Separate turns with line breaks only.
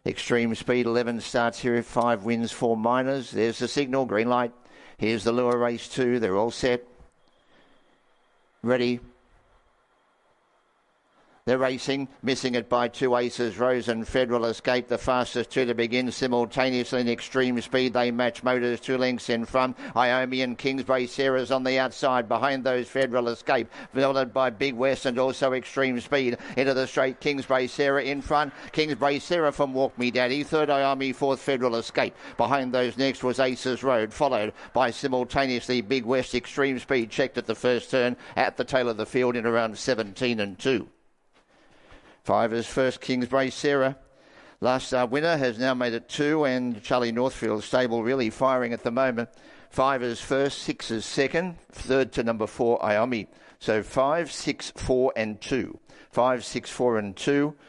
Extreme Speed, 11 starts here, 5 wins, 4 minors. There's the signal, green light. Here's the lure, race 2. They're all set. Ready. They're racing, missing it by 2 aces. Rose and Federal Escape, the fastest 2 to begin. Simultaneously in Extreme Speed, they match Motors 2 lengths in front. Iommi and Kingsbury Sarah's on the outside. Behind those, Federal Escape, followed by Big West and also Extreme Speed. Into the straight, Kingsbury Sarah in front. Kingsbury Sarah from Walk Me Daddy. Third, Iommi. Fourth, Federal Escape. Behind those next was Aces Road, followed by simultaneously Big West. Extreme Speed checked at the first turn at the tail of the field in around 17 and 2. 5 is first, Kingsbury Sarah. Last winner has now made it 2, and Charlie Northfield stable really firing at the moment. 5 is first, 6 is second, third to number 4, Iommi. So 5, 6, 4 and 2. 5, 6, 4 and 2.